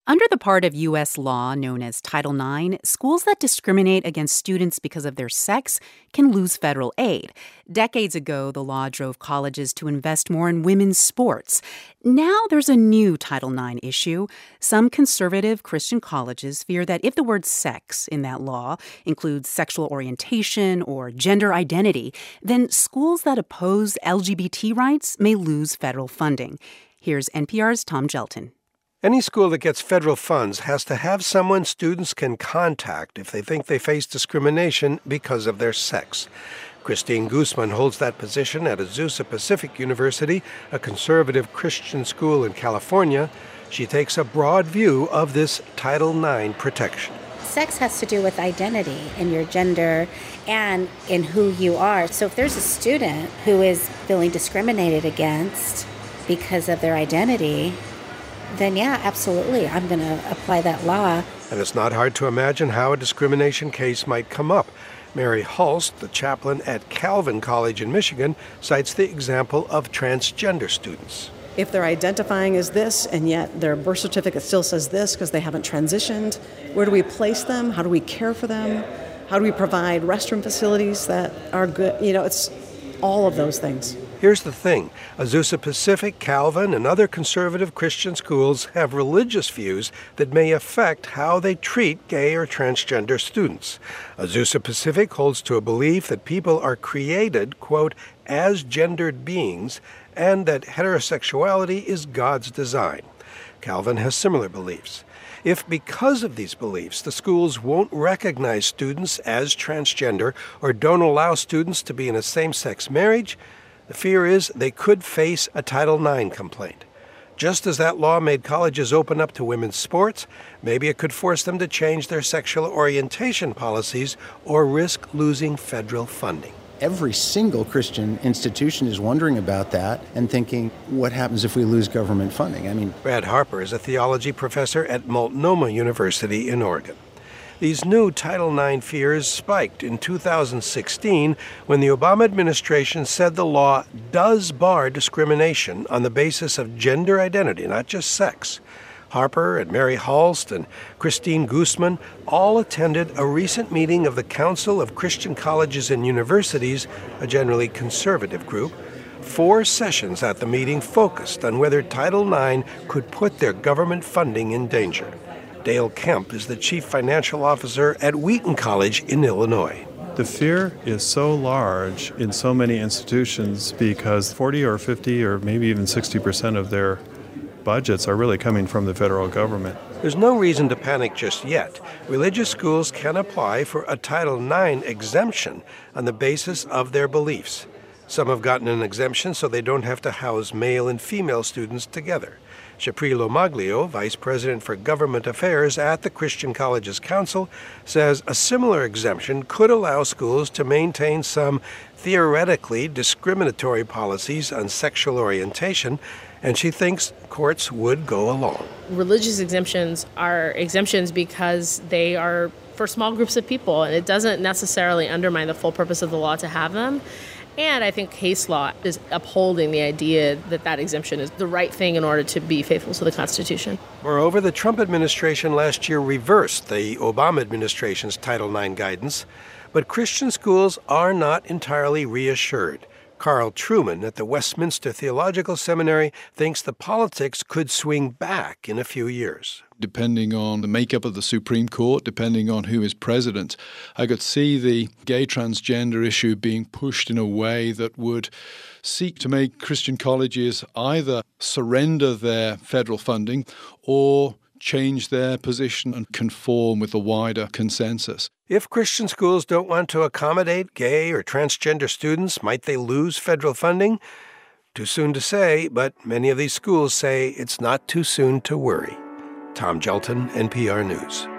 Under the part of U.S. law known as Title IX, schools that discriminate against students because of their sex can lose federal aid. Decades ago, the law drove colleges to invest more in women's sports. Now there's a new Title IX issue. Some conservative Christian colleges fear that if the word sex in that law includes sexual orientation or gender identity, then schools that oppose LGBT rights may lose federal funding. Here's NPR's Tom Gelton. Any school that gets federal funds has to have someone students can contact if they think they face discrimination because of their sex. Christine Guzman holds that position at Azusa Pacific University, a conservative Christian school in California. She takes a broad view of this Title IX protection. Sex has to do with identity and your gender and in who you are. So if there's a student who is feeling discriminated against because of their identity, then yeah, absolutely, I'm going to apply that law. And it's not hard to imagine how a discrimination case might come up. Mary Hulst, the chaplain at Calvin College in Michigan, cites the example of transgender students. If they're identifying as this and yet their birth certificate still says this because they haven't transitioned, where do we place them? How do we care for them? How do we provide restroom facilities that are good? It's all of those things. Here's the thing. Azusa Pacific, Calvin, and other conservative Christian schools have religious views that may affect how they treat gay or transgender students. Azusa Pacific holds to a belief that people are created, quote, as gendered beings, and that heterosexuality is God's design. Calvin has similar beliefs. If because of these beliefs the schools won't recognize students as transgender or don't allow students to be in a same-sex marriage, the fear is they could face a Title IX complaint. Just as that law made colleges open up to women's sports, maybe it could force them to change their sexual orientation policies or risk losing federal funding. Every single Christian institution is wondering about that and thinking, what happens if we lose government funding? Brad Harper is a theology professor at Multnomah University in Oregon. These new Title IX fears spiked in 2016 when the Obama administration said the law does bar discrimination on the basis of gender identity, not just sex. Harper and Mary Hulst and Christine Guzman all attended a recent meeting of the Council of Christian Colleges and Universities, a generally conservative group. 4 sessions at the meeting focused on whether Title IX could put their government funding in danger. Dale Kemp is the chief financial officer at Wheaton College in Illinois. The fear is so large in so many institutions because 40 or 50 or maybe even 60% of their budgets are really coming from the federal government. There's no reason to panic just yet. Religious schools can apply for a Title IX exemption on the basis of their beliefs. Some have gotten an exemption so they don't have to house male and female students together. Shapri Lomaglio, Vice President for Government Affairs at the Christian Colleges Council, says a similar exemption could allow schools to maintain some theoretically discriminatory policies on sexual orientation, and she thinks courts would go along. Religious exemptions are exemptions because they are for small groups of people, and it doesn't necessarily undermine the full purpose of the law to have them. And I think case law is upholding the idea that that exemption is the right thing in order to be faithful to the Constitution. Moreover, the Trump administration last year reversed the Obama administration's Title IX guidance, but Christian schools are not entirely reassured. Carl Truman at the Westminster Theological Seminary thinks the politics could swing back in a few years. Depending on the makeup of the Supreme Court, depending on who is president, I could see the gay transgender issue being pushed in a way that would seek to make Christian colleges either surrender their federal funding or change their position and conform with the wider consensus. If Christian schools don't want to accommodate gay or transgender students, might they lose federal funding? Too soon to say, but many of these schools say it's not too soon to worry. Tom Gelton, NPR News.